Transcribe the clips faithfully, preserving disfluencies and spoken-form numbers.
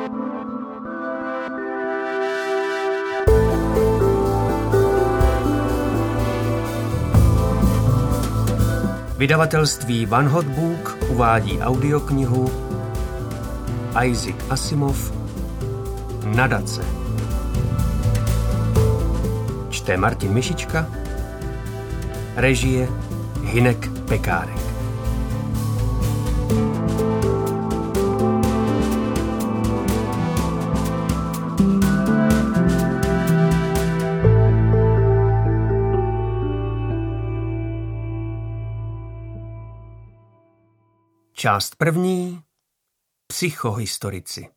Vydavatelství Van Hot Book uvádí audioknihu Isaac Asimov Nadace. Čte Martin Mišička, režie Hynek Pekárek. Část první. Psychohistorici.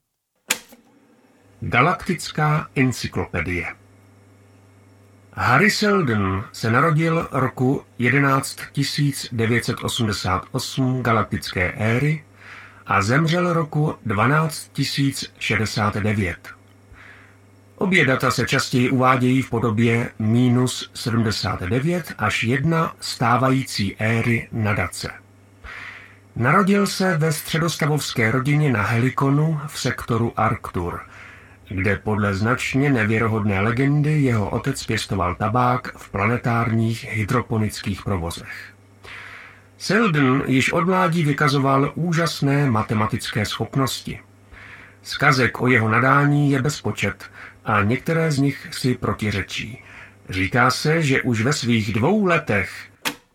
Galaktická encyklopedie. Harry Seldon se narodil roku jedenáct tisíc devět set osmdesát osm galaktické éry a zemřel roku dvanáct tisíc šedesát devět. Obě data se častěji uvádějí v podobě minus sedmdesát devět až jedna stávající éry nadace. Narodil se ve středostavovské rodině na Helikonu v sektoru Arctur, kde podle značně nevěrohodné legendy jeho otec pěstoval tabák v planetárních hydroponických provozech. Seldon již od mládí vykazoval úžasné matematické schopnosti. Zkazek o jeho nadání je bezpočet a některé z nich si protiřečí. Říká se, že už ve svých dvou letech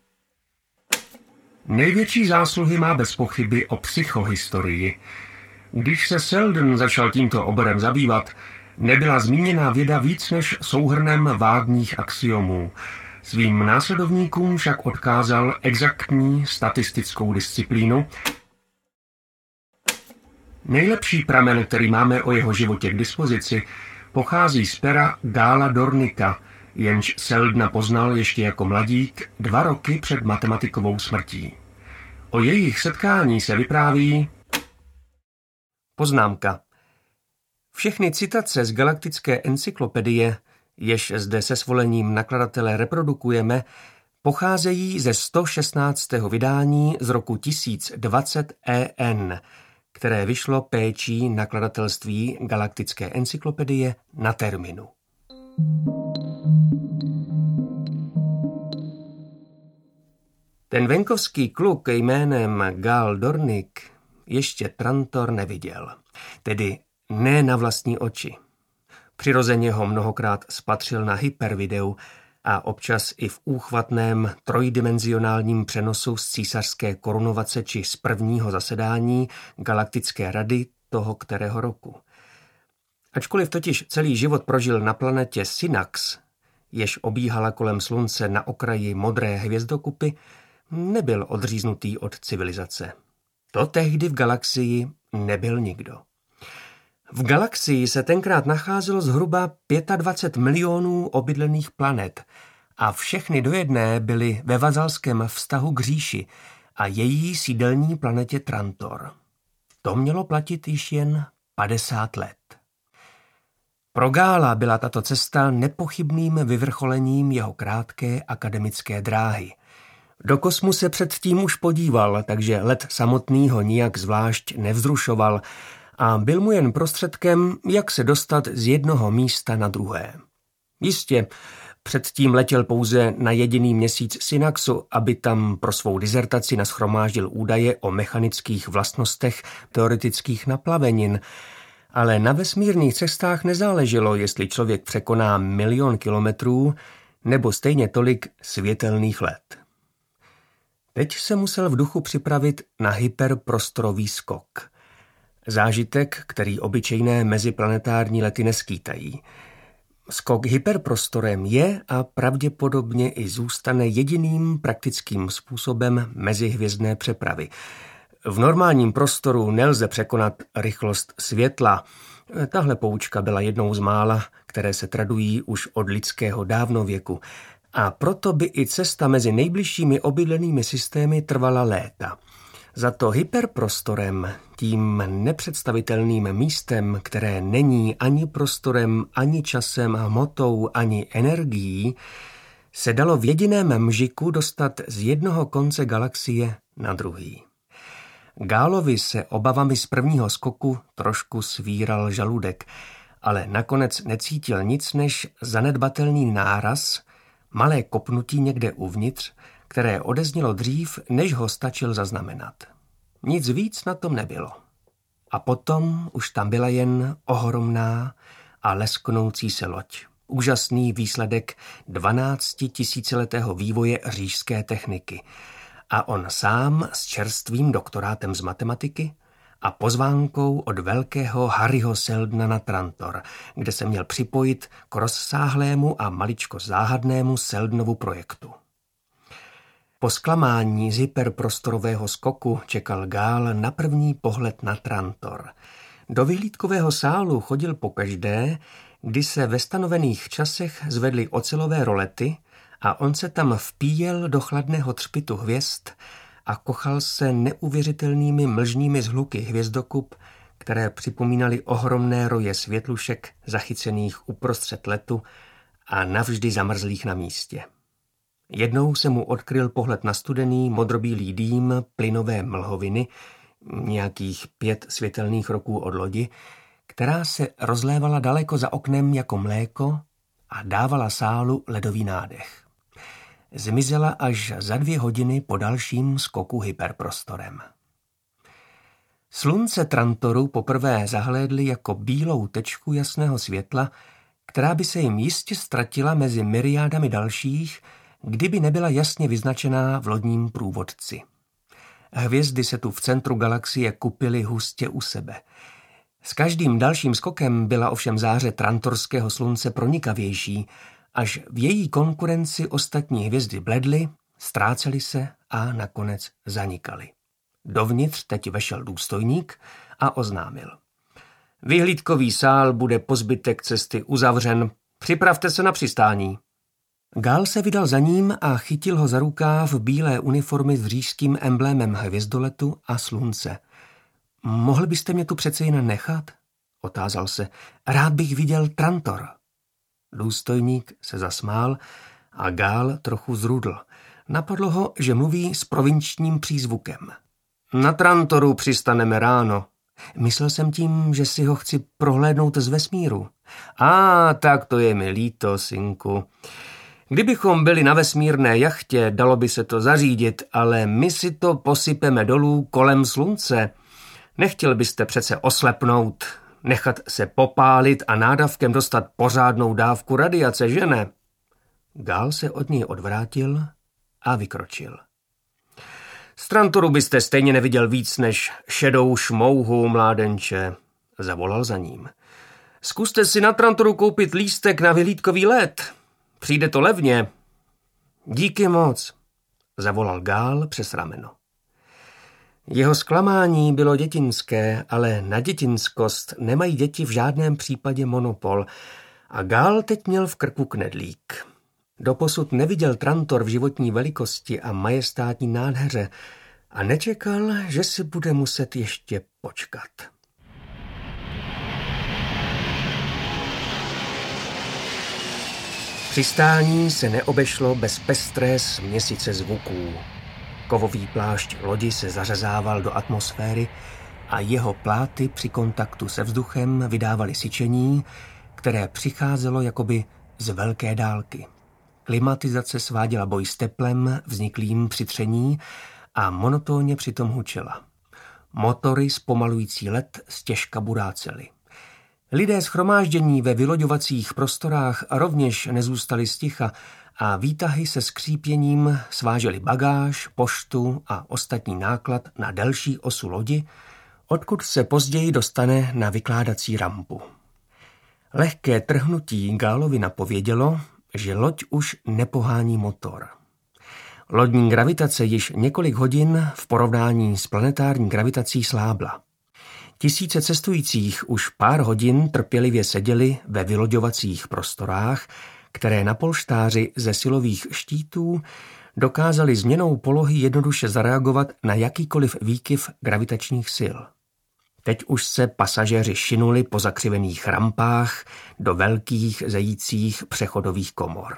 největší zásluhy má bez pochyby o psychohistorii. Když se Seldon začal tímto oborem zabývat, nebyla zmíněná věda víc než souhrnem vágních axiomů. Svým následovníkům však odkázal exaktní statistickou disciplínu. Nejlepší pramen, který máme o jeho životě k dispozici, pochází z pera Gala Dornicka, jenž Seldona poznal ještě jako mladík dva roky před matematikovou smrtí. O jejich setkání se vypráví poznámka. Všechny citace z Galaktické encyklopedie, jež zde se svolením nakladatele reprodukujeme, pocházejí ze sto šestnáctého vydání z roku tisíc dvacet E N, které vyšlo péčí nakladatelství Galaktické encyklopedie na Terminu. Ten venkovský kluk jménem Gal Dornick ještě Trantor neviděl, tedy ne na vlastní oči. Přirozeně ho mnohokrát spatřil na hypervideu a občas i v úchvatném trojdimenzionálním přenosu z císařské korunovace či z prvního zasedání Galaktické rady toho kterého roku. Ačkoliv totiž celý život prožil na planetě Synax, jež obíhala kolem slunce na okraji modré hvězdokupy, nebyl odříznutý od civilizace. To tehdy v galaxii nebyl nikdo. V galaxii se tenkrát nacházelo zhruba dvacet pět milionů obydlených planet a všechny do jedné byly ve vazalském vztahu k říši a její sídelní planetě Trantor. To mělo platit již jen padesát let. Pro Gála byla tato cesta nepochybným vyvrcholením jeho krátké akademické dráhy. Do kosmu se předtím už podíval, takže let samotný ho nijak zvlášť nevzrušoval a byl mu jen prostředkem, jak se dostat z jednoho místa na druhé. Jistě, předtím letěl pouze na jediný měsíc Synaxu, aby tam pro svou dizertaci nashromáždil údaje o mechanických vlastnostech teoretických naplavenin, ale na vesmírných cestách nezáleželo, jestli člověk překoná milion kilometrů nebo stejně tolik světelných let. Teď se musel v duchu připravit na hyperprostorový skok. Zážitek, který obyčejné meziplanetární lety neskýtají. Skok hyperprostorem je a pravděpodobně i zůstane jediným praktickým způsobem mezihvězdné přepravy. V normálním prostoru nelze překonat rychlost světla. Tahle poučka byla jednou z mála, které se tradují už od lidského dávnověku. A proto by i cesta mezi nejbližšími obydlenými systémy trvala léta. Za to hyperprostorem, tím nepředstavitelným místem, které není ani prostorem, ani časem, hmotou, ani energií, se dalo v jediném mžiku dostat z jednoho konce galaxie na druhý. Gálovi se obavami z prvního skoku trošku svíral žaludek, ale nakonec necítil nic než zanedbatelný náraz, malé kopnutí někde uvnitř, které odeznělo dřív, než ho stačil zaznamenat. Nic víc na tom nebylo. A potom už tam byla jen ohromná a lesknoucí se loď. Úžasný výsledek dvanáctitisíciletého vývoje říšské techniky. A on sám s čerstvým doktorátem z matematiky a pozvánkou od velkého Harryho Seldona na Trantor, kde se měl připojit k rozsáhlému a maličko záhadnému Seldonovu projektu. Po zklamání z hyperprostorového skoku čekal Gál na první pohled na Trantor. Do vyhlídkového sálu chodil pokaždé, kdy se ve stanovených časech zvedly ocelové rolety a on se tam vpíjel do chladného třpitu hvězd a kochal se neuvěřitelnými mlžnými zhluky hvězdokup, které připomínaly ohromné roje světlušek zachycených uprostřed letu a navždy zamrzlých na místě. Jednou se mu odkryl pohled na studený modrobílý dým plynové mlhoviny, nějakých pět světelných roků od lodi, která se rozlévala daleko za oknem jako mléko a dávala sálu ledový nádech. Zmizela až za dvě hodiny po dalším skoku hyperprostorem. Slunce Trantoru poprvé zahlédli jako bílou tečku jasného světla, která by se jim jistě ztratila mezi myriádami dalších, kdyby nebyla jasně vyznačená v lodním průvodci. Hvězdy se tu v centru galaxie kupily hustě u sebe. S každým dalším skokem byla ovšem záře trantorského slunce pronikavější, až v její konkurenci ostatní hvězdy bledly, ztrácely se a nakonec zanikaly. Dovnitř teď vešel důstojník a oznámil. Vyhlídkový sál bude po zbytek cesty uzavřen. Připravte se na přistání. Gál se vydal za ním a chytil ho za rukáv v bílé uniformy s říšským emblémem hvězdoletu a slunce. Mohl byste mě tu přece jen nechat? Otázal se. Rád bych viděl Trantor. Důstojník se zasmál a Gál trochu zrudl. Napadlo ho, že mluví s provinčním přízvukem. Na Trantoru přistaneme ráno. Myslel jsem tím, že si ho chci prohlédnout z vesmíru. A tak to je mi líto, synku. Kdybychom byli na vesmírné jachtě, dalo by se to zařídit, ale my si to posypeme dolů kolem slunce. Nechtěl byste přece oslepnout, nechat se popálit a nádavkem dostat pořádnou dávku radiace, že ne? Gál se od něj odvrátil a vykročil. Z Trantoru byste stejně neviděl víc než šedou šmouhu, mládenče, zavolal za ním. Zkuste si na Trantoru koupit lístek na vyhlídkový let. Přijde to levně. Díky moc, zavolal Gál přes rameno. Jeho zklamání bylo dětinské, ale na dětinskost nemají děti v žádném případě monopol a Gál teď měl v krku knedlík. Doposud neviděl Trantor v životní velikosti a majestátní nádheře a nečekal, že si bude muset ještě počkat. Přistání se neobešlo bez pestré směsice zvuků. Kovový plášť lodi se zařezával do atmosféry a jeho pláty při kontaktu se vzduchem vydávaly syčení, které přicházelo jakoby z velké dálky. Klimatizace sváděla boj s teplem vzniklým při tření a monotónně přitom hučela. Motory zpomalující let stěžka burácely. Lidé shromáždění ve vyloďovacích prostorách rovněž nezůstali sticha a výtahy se skřípěním svážely bagáž, poštu a ostatní náklad na delší osu lodi, odkud se později dostane na vykládací rampu. Lehké trhnutí Gálovi napovědělo, že loď už nepohání motor. Lodní gravitace již několik hodin v porovnání s planetární gravitací slábla. Tisíce cestujících už pár hodin trpělivě seděli ve vyloďovacích prostorách, které na polštáři ze silových štítů dokázali změnou polohy jednoduše zareagovat na jakýkoliv výkyv gravitačních sil. Teď už se pasažéři šinuli po zakřivených rampách do velkých zejících přechodových komor.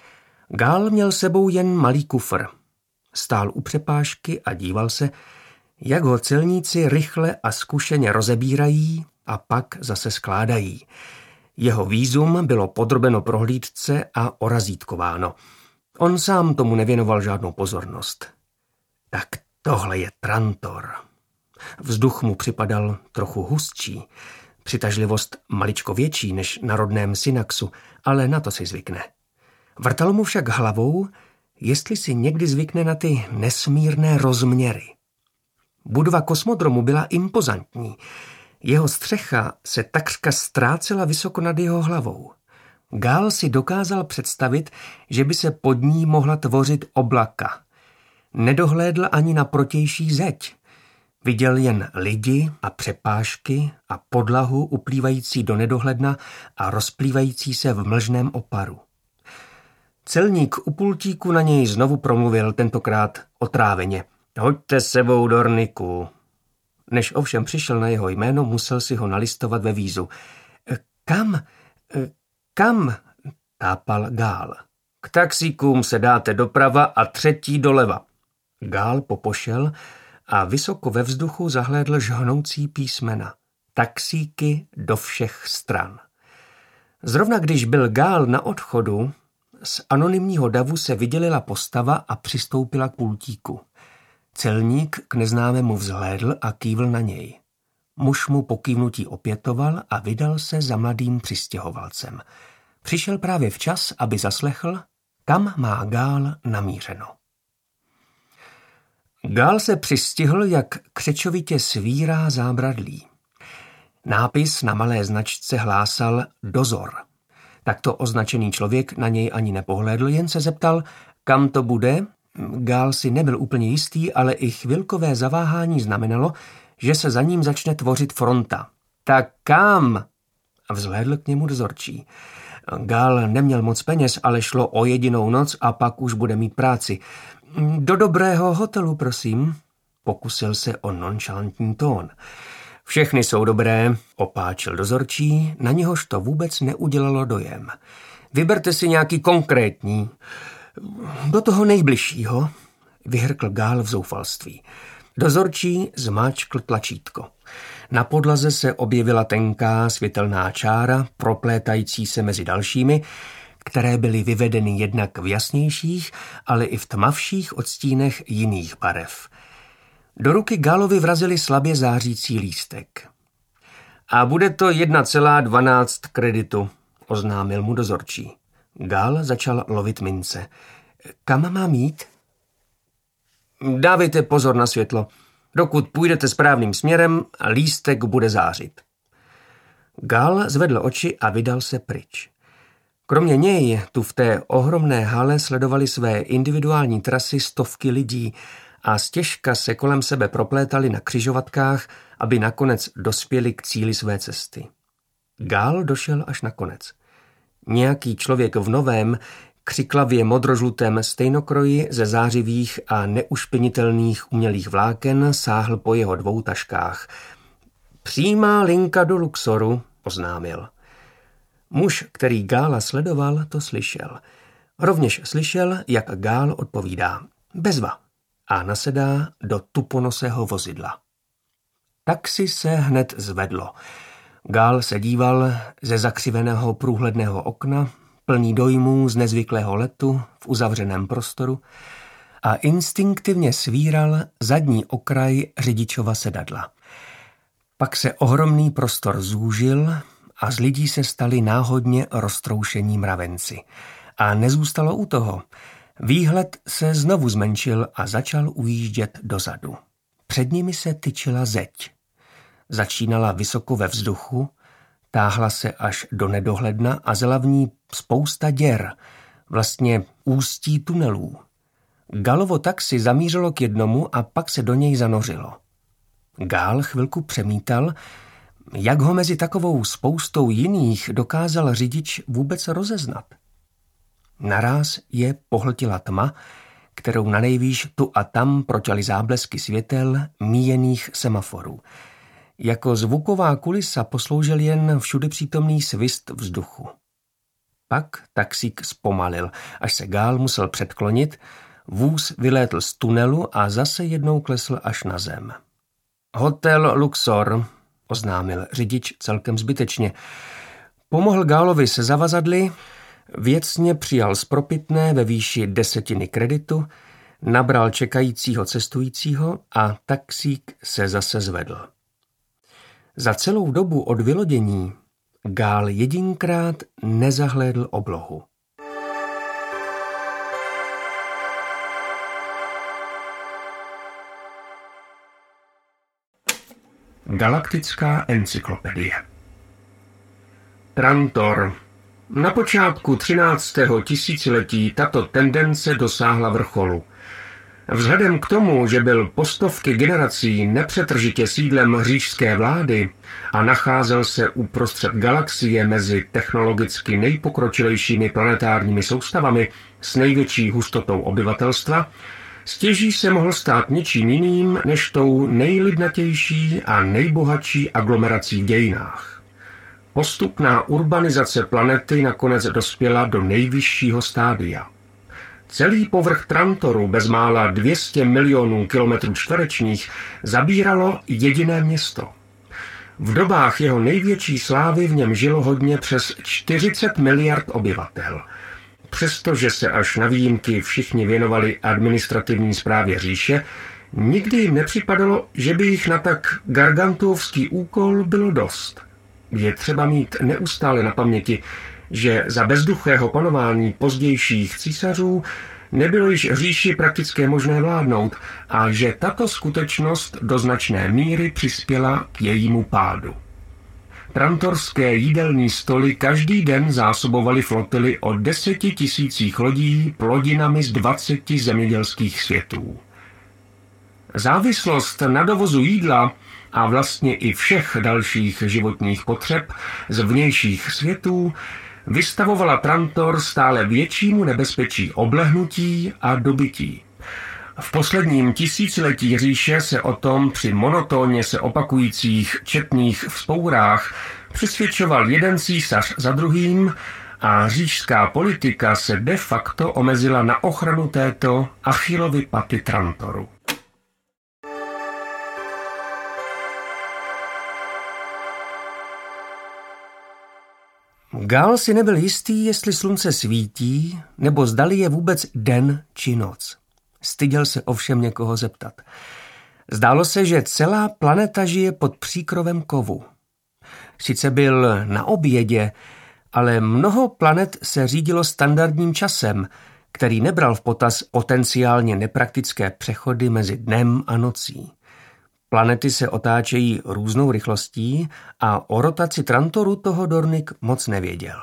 Gál měl sebou jen malý kufr. Stál u přepážky a díval se, Jak ho celníci rychle a zkušeně rozebírají a pak zase skládají. Jeho vízum bylo podrobeno prohlídce a orazítkováno. On sám tomu nevěnoval žádnou pozornost. Tak tohle je Trantor. Vzduch mu připadal trochu hustší, přitažlivost maličko větší než na rodném Synaxu, ale na to si zvykne. Vrtalo mu však hlavou, jestli si někdy zvykne na ty nesmírné rozměry. Budova kosmodromu byla impozantní. Jeho střecha se takřka ztrácela vysoko nad jeho hlavou. Gál si dokázal představit, že by se pod ní mohla tvořit oblaka. Nedohlédl ani na protější zeď. Viděl jen lidi a přepážky a podlahu uplývající do nedohledna a rozplývající se v mlžném oparu. Celník u pultíku na něj znovu promluvil, tentokrát otráveně. Hoďte s sebou Dorniku. Než ovšem přišel na jeho jméno, musel si ho nalistovat ve vízu. Kam? Kam? Tápal Gál. K taxíkům se dáte doprava a třetí doleva. Gál popošel a vysoko ve vzduchu zahlédl žhnoucí písmena. Taxíky do všech stran. Zrovna když byl Gál na odchodu, z anonymního davu se vydělila postava a přistoupila k pultíku. Celník k neznámému vzhlédl a kývl na něj. Muž mu po kývnutí opětoval a vydal se za mladým přistěhovalcem. Přišel právě včas, aby zaslechl, kam má Gál namířeno. Gál se přistihl, jak křečovitě svírá zábradlí. Nápis na malé značce hlásal dozor. Takto označený člověk na něj ani nepohlédl, jen se zeptal, kam to bude. Gál si nebyl úplně jistý, ale i chvilkové zaváhání znamenalo, že se za ním začne tvořit fronta. Tak kam? A vzhlédl k němu dozorčí. Gál neměl moc peněz, ale šlo o jedinou noc a pak už bude mít práci. Do dobrého hotelu, prosím. Pokusil se o nonchalantní tón. Všechny jsou dobré, opáčil dozorčí, na něhož to vůbec neudělalo dojem. Vyberte si nějaký konkrétní. Do toho nejbližšího, vyhrkl Gál v zoufalství. Dozorčí zmáčkl tlačítko. Na podlaze se objevila tenká světelná čára, proplétající se mezi dalšími, které byly vyvedeny jednak v jasnějších, ale i v tmavších odstínech jiných barev. Do ruky Gálovi vrazili slabě zářící lístek. A bude to jedna celá dvanáct kreditu, oznámil mu dozorčí. Gál začal lovit mince. Kam mám jít? Dávejte pozor na světlo. Dokud půjdete správným směrem, lístek bude zářit. Gál zvedl oči a vydal se pryč. Kromě něj tu v té ohromné hale sledovali své individuální trasy stovky lidí a stěžka se kolem sebe proplétali na křižovatkách, aby nakonec dospěli k cíli své cesty. Gál došel až nakonec. Nějaký člověk v novém, křiklavě modrožlutém stejnokroji ze zářivých a neušpinitelných umělých vláken sáhl po jeho dvou taškách. Přímá linka do Luxoru, oznámil. Muž, který Gála sledoval, to slyšel. Rovněž slyšel, jak Gál odpovídá. Bezva. A nasedá do tuponosého vozidla. Taxi se hned zvedlo. Gál se díval ze zakřiveného průhledného okna, plný dojmů z nezvyklého letu v uzavřeném prostoru a instinktivně svíral zadní okraj řidičova sedadla. Pak se ohromný prostor zúžil a z lidí se stali náhodně roztroušení mravenci. A nezůstalo u toho. Výhled se znovu zmenšil a začal ujíždět dozadu. Před nimi se tyčila zeď. Začínala vysoko ve vzduchu, táhla se až do nedohledna a zela v ní spousta děr, vlastně ústí tunelů. Gálovo taxi zamířilo k jednomu a pak se do něj zanořilo. Gál chvilku přemítal, jak ho mezi takovou spoustou jiných dokázal řidič vůbec rozeznat. Naráz je pohltila tma, kterou nanejvýš tu a tam proťaly záblesky světel míjených semaforů. Jako zvuková kulisa posloužil jen všudy přítomný svist vzduchu. Pak taxík zpomalil, až se Gál musel předklonit, vůz vylétl z tunelu a zase jednou klesl až na zem. Hotel Luxor, oznámil řidič celkem zbytečně. Pomohl Gálovi se zavazadly, věcně přijal spropitné ve výši desetiny kreditu, nabral čekajícího cestujícího a taxík se zase zvedl. Za celou dobu od vylodění Gál jedinkrát nezahlédl oblohu. Galaktická encyklopedie. Trantor. Na počátku třináctého tisíciletí tato tendence dosáhla vrcholu. Vzhledem k tomu, že byl po stovky generací nepřetržitě sídlem říšské vlády a nacházel se uprostřed galaxie mezi technologicky nejpokročilejšími planetárními soustavami s největší hustotou obyvatelstva, stěží se mohl stát něčím jiným než tou nejlidnatější a nejbohatší aglomerací v dějinách. Postupná urbanizace planety nakonec dospěla do nejvyššího stádia. Celý povrch Trantoru bezmála dvě stě milionů kilometrů čtverečních zabíralo jediné město. V dobách jeho největší slávy v něm žilo hodně přes čtyřicet miliard obyvatel. Přestože se až na výjimky všichni věnovali administrativní správě říše, nikdy jim nepřipadalo, že by jich na tak gargantuovský úkol bylo dost. Je třeba mít neustále na paměti, že za bezduchého panování pozdějších císařů nebylo již říši prakticky možné vládnout a že tato skutečnost do značné míry přispěla k jejímu pádu. Trantorské jídelní stoly každý den zásobovaly flotily o deseti tisících lodí plodinami z dvaceti zemědělských světů. Závislost na dovozu jídla a vlastně i všech dalších životních potřeb z vnějších světů vystavovala Trantor stále většímu nebezpečí oblehnutí a dobytí. V posledním tisíciletí říše se o tom při monotónně se opakujících četných vzpourách přesvědčoval jeden císař za druhým a říšská politika se de facto omezila na ochranu této Achillovy paty Trantoru. Gál si nebyl jistý, jestli slunce svítí, nebo zdali je vůbec den či noc. Styděl se ovšem někoho zeptat. Zdálo se, že celá planeta žije pod příkrovem kovu. Sice byl na obědě, ale mnoho planet se řídilo standardním časem, který nebral v potaz potenciálně nepraktické přechody mezi dnem a nocí. Planety se otáčejí různou rychlostí a o rotaci Trantoru toho Dornick moc nevěděl.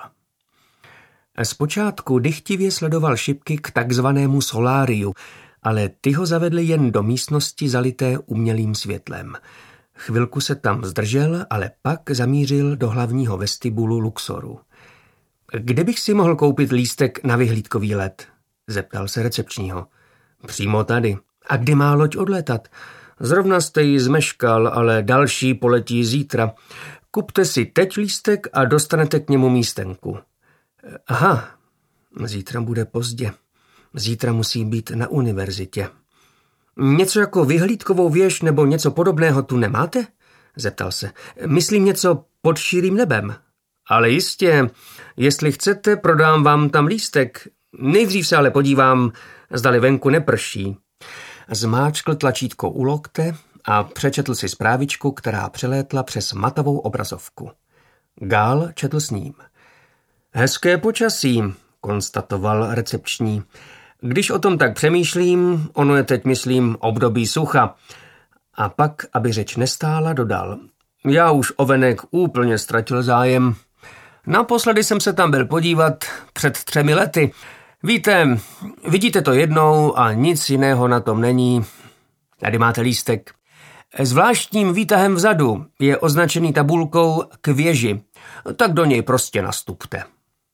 Zpočátku dychtivě sledoval šipky k takzvanému soláriu, ale ty ho zavedly jen do místnosti zalité umělým světlem. Chvilku se tam zdržel, ale pak zamířil do hlavního vestibulu Luxoru. Kde bych si mohl koupit lístek na vyhlídkový let? Zeptal se recepčního. Přímo tady. A kdy má loď odlétat? Zrovna jste ji zmeškal, ale další poletí zítra. Kupte si teď lístek a dostanete k němu místenku. Aha, zítra bude pozdě. Zítra musí být na univerzitě. Něco jako vyhlídkovou věž nebo něco podobného tu nemáte? Zeptal se. Myslím něco pod širým nebem. Ale jistě, jestli chcete, prodám vám tam lístek. Nejdřív se ale podívám, zdali venku neprší. Zmáčkl tlačítko u lokte a přečetl si zprávičku, která přelétla přes matavou obrazovku. Gál četl s ním. Hezké počasí, konstatoval recepční. Když o tom tak přemýšlím, ono je teď, myslím, období sucha. A pak, aby řeč nestála, dodal. Já už o venek úplně ztratil zájem. Naposledy jsem se tam byl podívat před třemi lety. Víte, vidíte to jednou a nic jiného na tom není. Tady máte lístek. Zvláštním výtahem vzadu je označený tabulkou k věži, tak do něj prostě nastupte.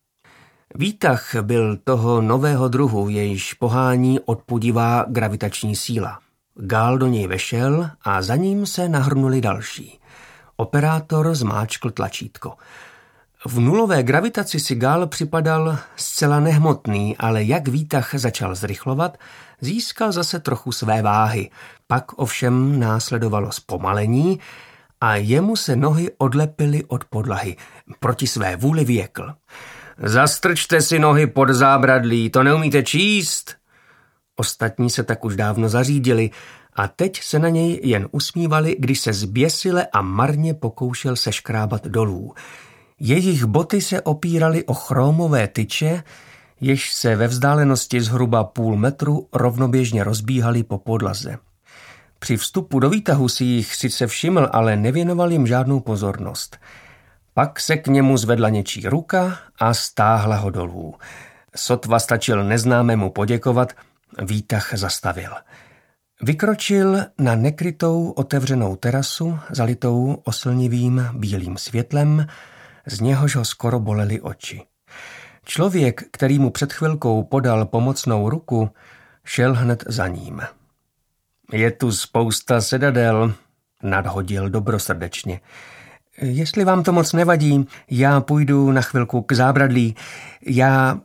Výtah byl toho nového druhu, jejíž pohání odpudivá gravitační síla. Gál do něj vešel a za ním se nahrnuli další. Operátor zmáčkl tlačítko. V nulové gravitaci si Gál připadal zcela nehmotný, ale jak výtah začal zrychlovat, získal zase trochu své váhy. Pak ovšem následovalo zpomalení a jemu se nohy odlepily od podlahy. Proti své vůli vyjekl: Zastrčte si nohy pod zábradlí, to neumíte číst? Ostatní se tak už dávno zařídili a teď se na něj jen usmívali, když se zběsile a marně pokoušel seškrábat dolů. Jejich boty se opíraly o chromové tyče, jež se ve vzdálenosti zhruba půl metru rovnoběžně rozbíhaly po podlaze. Při vstupu do výtahu si jich sice všiml, ale nevěnoval jim žádnou pozornost. Pak se k němu zvedla něčí ruka a stáhla ho dolů. Sotva stačil neznámému poděkovat, výtah zastavil. Vykročil na nekrytou otevřenou terasu, zalitou oslnivým bílým světlem, z něhož ho skoro bolely oči. Člověk, který mu před chvilkou podal pomocnou ruku, šel hned za ním. Je tu spousta sedadel, nadhodil dobrosrdečně. Jestli vám to moc nevadí, já půjdu na chvilku k zábradlí. Já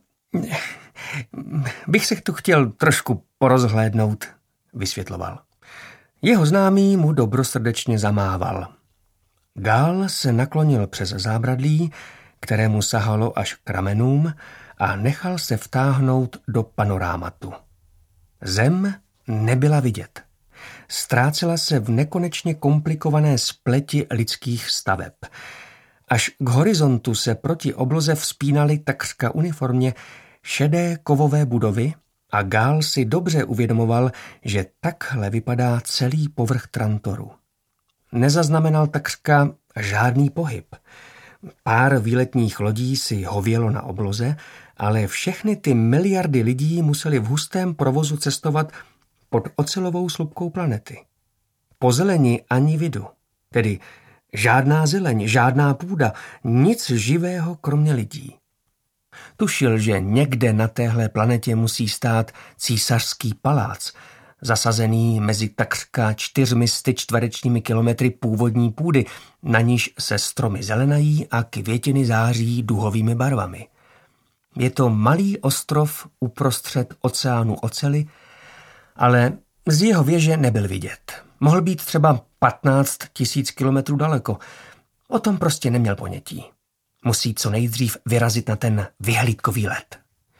bych se tu chtěl trošku porozhlédnout, vysvětloval. Jeho známý mu dobrosrdečně zamával. Gál se naklonil přes zábradlí, kterému sahalo až k ramenům, a nechal se vtáhnout do panorámatu. Zem nebyla vidět. Ztrácela se v nekonečně komplikované spleti lidských staveb. Až k horizontu se proti obloze vzpínaly takřka uniformně šedé kovové budovy a Gál si dobře uvědomoval, že takhle vypadá celý povrch Trantoru. Nezaznamenal takřka žádný pohyb. Pár výletních lodí si hovělo na obloze, ale všechny ty miliardy lidí museli v hustém provozu cestovat pod ocelovou slupkou planety. Po zeleni ani vidu, tedy žádná zeleň, žádná půda, nic živého kromě lidí. Tušil, že někde na téhle planetě musí stát císařský palác, zasazený mezi takřka čtyřmi sty čtverečními kilometry původní půdy, na níž se stromy zelenají a květiny září duhovými barvami. Je to malý ostrov uprostřed oceánu oceli, ale z jeho věže nebyl vidět. Mohl být třeba patnáct tisíc kilometrů daleko. O tom prostě neměl ponětí. Musí co nejdřív vyrazit na ten vyhlídkový let.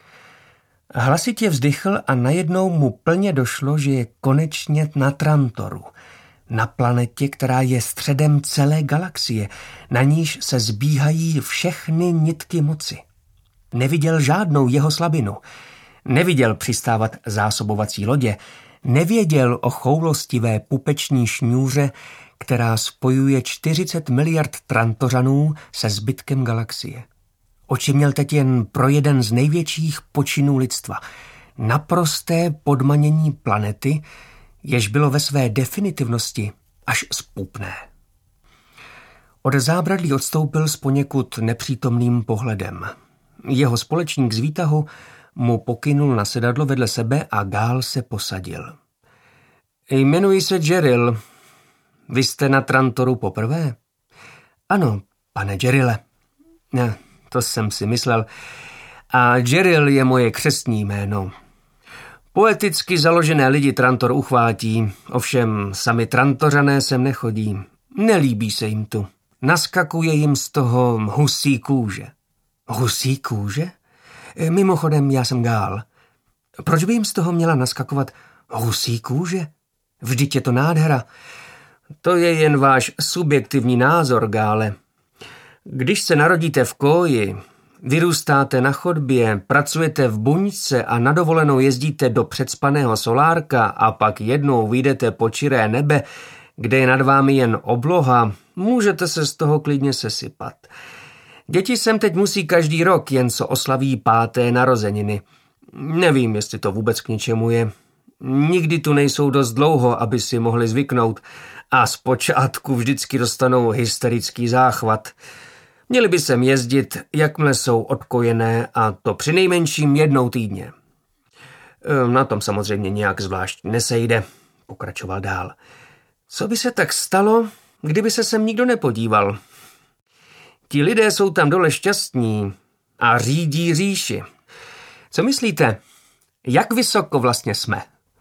Hlasitě vzdychl a najednou mu plně došlo, že je konečně na Trantoru, na planetě, která je středem celé galaxie, na níž se zbíhají všechny nitky moci. Neviděl žádnou jeho slabinu, neviděl přistávat zásobovací lodě, nevěděl o choulostivé pupeční šňůře, která spojuje čtyřicet miliard Trantořanů se zbytkem galaxie. Oči měl teď jen pro jeden z největších počinů lidstva. Naprosté podmanění planety, jež bylo ve své definitivnosti až zpupné. Od zábradlí odstoupil s poněkud nepřítomným pohledem. Jeho společník z výtahu mu pokynul na sedadlo vedle sebe a Gál se posadil. Jmenuji se Jeril. Vy jste na Trantoru poprvé? Ano, pane Jerile. Ne, to jsem si myslel. A Jeril je moje křestní jméno. Poeticky založené lidi Trantor uchvátí, ovšem sami Trantořané sem nechodí. Nelíbí se jim tu. Naskakuje jim z toho husí kůže. Husí kůže? Mimochodem, já jsem Gál. Proč by jim z toho měla naskakovat husí kůže? Vždyť je to nádhera. To je jen váš subjektivní názor, Gále. Když se narodíte v Kóji, vyrůstáte na chodbě, pracujete v buňce a na dovolenou jezdíte do předspaného solárka a pak jednou vyjdete po čiré nebe, kde je nad vámi jen obloha, můžete se z toho klidně sesypat. Děti sem teď musí každý rok, jen co oslaví páté narozeniny. Nevím, jestli to vůbec k ničemu je. Nikdy tu nejsou dost dlouho, aby si mohli zvyknout a zpočátku vždycky dostanou hysterický záchvat. Měli by sem jezdit, jakmile jsou odkojené, a to přinejmenším jednou týdně. Na tom samozřejmě nějak zvlášť nesejde, pokračoval dál. Co by se tak stalo, kdyby se sem nikdo nepodíval? Ti lidé jsou tam dole šťastní a řídí říši. Co myslíte, jak vysoko vlastně jsme?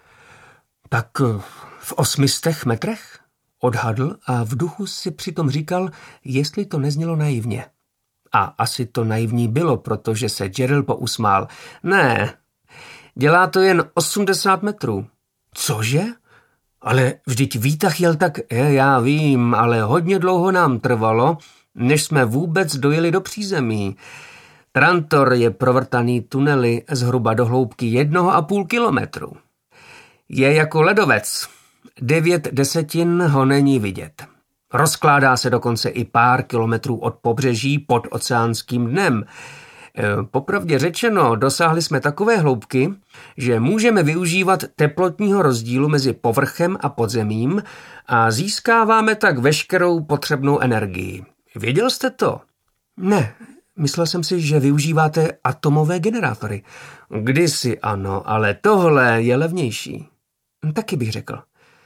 Tak v osmistech metrech? Odhadl a v duchu si přitom říkal, jestli to neznělo naivně. A asi to naivní bylo, protože se Gerald pousmál. Ne, dělá to jen osmdesát metrů. Cože? Ale vždyť výtah jel tak, je, já vím, ale hodně dlouho nám trvalo, než jsme vůbec dojeli do přízemí. Trantor je provrtaný tunely zhruba do hloubky jednoho a půl kilometru. Je jako ledovec. Devět desetin ho není vidět. Rozkládá se dokonce i pár kilometrů od pobřeží pod oceánským dnem. Popravdě řečeno, dosáhli jsme takové hloubky, že můžeme využívat teplotního rozdílu mezi povrchem a podzemím a získáváme tak veškerou potřebnou energii. Věděl jste to? Ne, myslel jsem si, že využíváte atomové generátory. Kdysi ano, ale tohle je levnější. Taky bych řekl.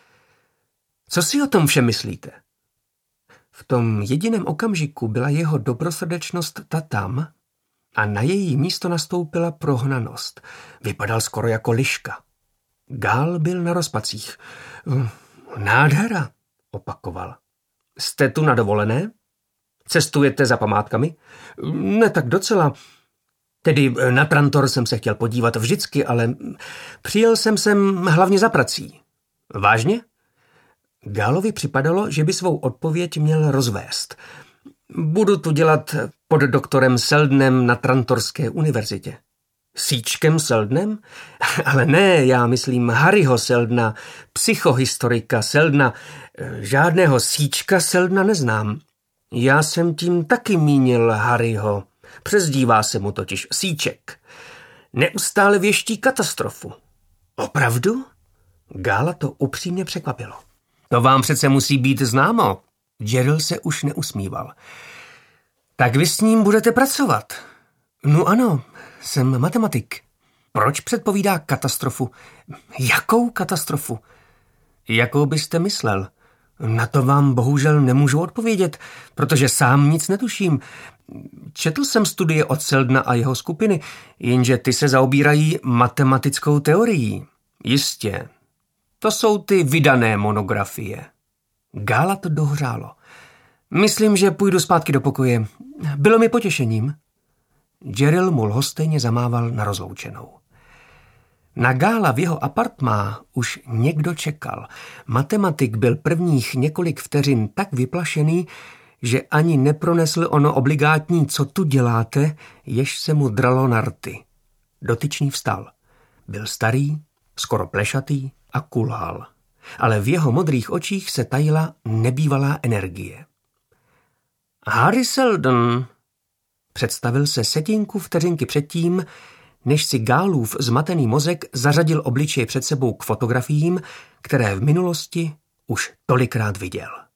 Co si o tom všem myslíte? V tom jediném okamžiku byla jeho dobrosrdečnost ta tam a na její místo nastoupila prohnanost. Vypadal skoro jako liška. Gál byl na rozpacích. Nádhera, opakoval. Jste tu na dovolené? Cestujete za památkami? Ne tak docela. Tedy na Trantor jsem se chtěl podívat vždycky, ale přijel jsem sem hlavně za prací. Vážně? Gálovi připadalo, že by svou odpověď měl rozvést. Budu tu dělat pod doktorem Seldnem na Trantorské univerzitě. Síčkem Seldnem? Ale ne, já myslím Harryho Seldna, psychohistorika Seldna. Žádného Síčka Seldna neznám. Já jsem tím taky mínil Harryho. Přezdívá se mu totiž Síček. Neustále věští katastrofu. Opravdu? Gála to upřímně překvapilo. To vám přece musí být známo. Gerald se už neusmíval. Tak vy s ním budete pracovat? No ano, jsem matematik. Proč předpovídá katastrofu? Jakou katastrofu? Jakou byste myslel? Na to vám bohužel nemůžu odpovědět, protože sám nic netuším. Četl jsem studie od Seldna a jeho skupiny, jenže ty se zaobírají matematickou teorií. Jistě. To jsou ty vydané monografie. Gála to dohřálo. Myslím, že půjdu zpátky do pokoje. Bylo mi potěšením. Gerald mu lhostejně zamával na rozloučenou. Na Gála v jeho apartmá už někdo čekal. Matematik byl prvních několik vteřin tak vyplašený, že ani nepronesl ono obligátní co tu děláte, jež se mu dralo na rty. Dotyčný vstal. Byl starý, skoro plešatý a kulhal. Ale v jeho modrých očích se tajila nebývalá energie. Harry Seldon, představil se setinku vteřinky předtím, než si Gálův zmatený mozek zařadil obličej před sebou k fotografiím, které v minulosti už tolikrát viděl.